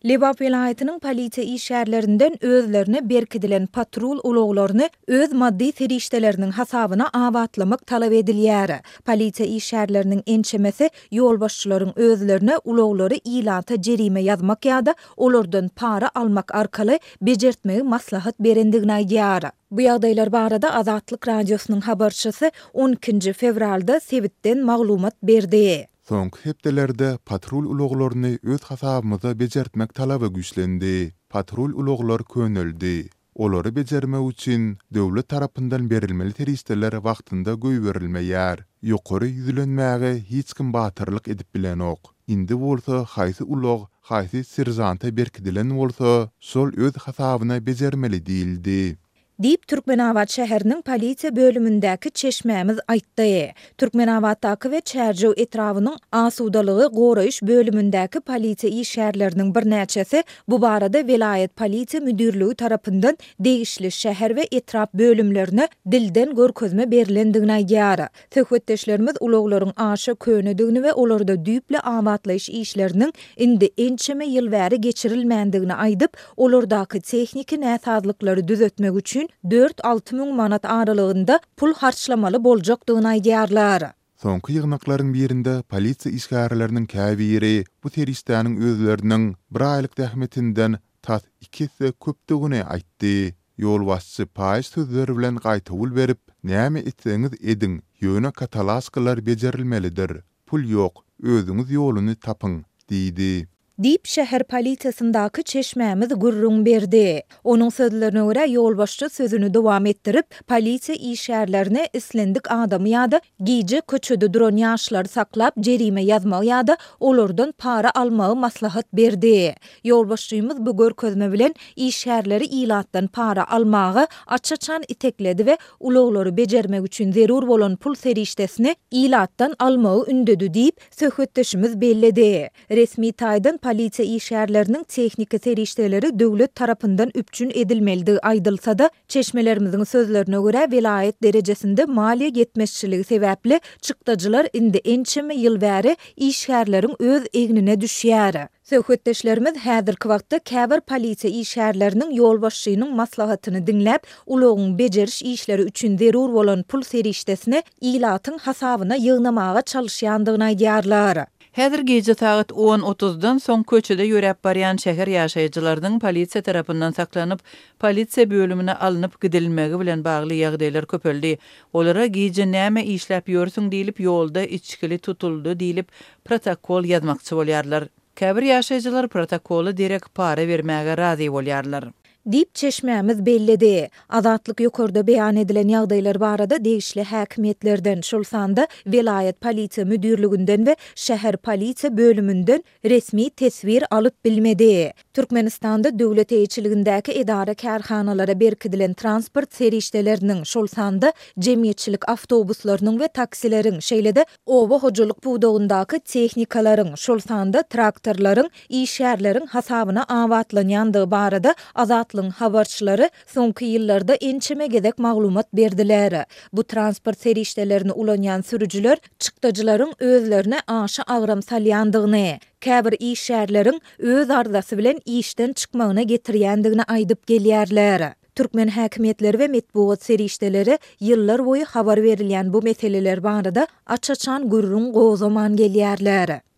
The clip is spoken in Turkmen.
Lebap vilayetinin polisiya işgärlerinden özlerine berkidilen patrul uloglaryny öz maddi serişdelerinin hasabyna awatlamak talap edilýär. Polisiya işgärlerinin ençemesi ýol başçylaryň özlerine uloglary ilata jerime ýazmak ýa-da olardan para almak arkaly bejertmegi maslahat berendigini aýdýar. Bu ýagdaýlar barada Azatlyk radiosynyň habarçysy 12 fevralda Sebitden maglumat berdi. Soňky hepdelerde patrul uloglaryny öz hasabymyza bejertmek talaby güýçlendi. Patrul uloglar köneldi. Olary bejermek üçin döwlet tarapyndan berilmeli teristler wagtynda göýberilmeýär. Ýokary ýüzlenmäge hiç kim batyrlyk edip bilenok. Indi bolsa haýsy ulog, haýsy serzanta berkidilen bolsa, şol öz hasabyna bejermeli diýildi. Dip Türkmenawat şäheriniň polisiýa bölümündäki çeşmämiz aýtdy. Türkmenawatdaky we Çärjew etrawynyň asudalygy goraýyş bölümündäki polisiýa işgärleriniň birnäçesi bu barada vilayet polisiýa müdürligi tarapyndan degişli şäher we etrap bölümlerine dilden görkezme berilendigini aýdýar. Söhbetdeşlerimiz uloglaryň aşa könedigini we olarda düýple awatlaýyş işleriniň indi ençeme ýyl bäri geçirilmändigini aýdyp, olardaky tehnik näsazlyklary düzetmek üçin 4-6 müň manat aralygynda pul harçlamaly boljakdygyny aýdýarlar. Soňky ýygnaklaryň birinde polisiýa işgärleriniň käbiri bu teristläniň özleriniň bir aýlyk tähmetinden tat 2 köpdigini aýtdy. Ýol başçy paýyz sözleri bilen gaýtawyl berip, "Näme etseňiz ediň, ýöne katalaskalar bejerilmelidir. Pul ýok, özüňiz ýoluny tapyň" diýdi. Dip şäher polisiýasyndaky çeşmämiz gurrun berdi. Onuň sözlerine görä ýol başçy sözüni dowam etdirip, polisiýa işgärlerini islendik adamy ýa-da giýje köçede duran ýaşlary saklap jerime ýazmak ýa-da olardan para almagy maslahat berdi. Ýol başçymyz bu görkezme bilen işgärleri ilatdan para almagy açaçan itekledi we uloglary bejermek üçin zerur bolan pul serişdesini ilatdan almagy ündedi diýip söhbetdeşimiz belledi. Resmi taýdan polisiýa işgärleriniň tehnika serişdeleri döwlet tarapyndan üpçün edilmeligi aýdylsa-da, çeşmelerimizin sözlerine görä vilayet derejesinde maliýe ýetmezçiligi sebäpli çykdagylar indi ençeme ýyl bäri işgärleriň öz egnine düşýär. Söhbetdeşlerimiz häzirki wagtda käbir polisiýa işgärleriniň ýol başçynyň maslahatyny dinläp, ulogyň bejeriş işleri üçin zerur bolan pul serişdesini ilatyň hasabyna ýygnamaga çalışýandygyny aýdýarlar. Häzir gece saat 10:30-dan soň köçede ýörep barýan şäher ýaşaýjylarynyň polisiýa tarapyndan saklanyp, polisiýa bölümine alınıp gidilmegi bilen bagly ýagdaýlar köpeldi. Olara gece näme işläp ýörsiň diýilip ýolda içkili tutuldy diýilip protokol ýazmakçy bolýarlar. Käbir ýaşaýjylar protokoly direk para bermäge razy bolýarlar. Dip çeşmämiz belledi. Azatlyk ýokarda beýan edilen ýagdaýlar barada degişli häkimetlerden şolsanda vilayet polisiýa müdürliginden we şäher polisiýa bölümünden resmi tesvir alyp bilmedi. Türkmenistanda döwlet eýçiligindäki edara kärhanalara berkidilen transport serişdeleriniň şolsanda jemgyýetçilik awtobuslarynyň we taksileriň şeýlede oba hojallyk buwdagyndaky tehnikalaryň şolsanda traktorlaryň işgärleriň hasabyna awatlanýandygy barada Azatlyň habarçylary soňky ýyllarda ençeme gezek maglumat berdiler. Bu transport serişdelerini ulanýan sürüjüler çykdagylaryň özlerine aşa agram salýandygyny, käbir işgärleriň öz arzasy bilen işden çykmagyna getirýändigini aýdyp gelýärler. Türkmen häkimetleri we metbuat serişdeleri ýyllar boýy habar berilýän bu meseleler barada açaçan gurrun gozaman gelýärler.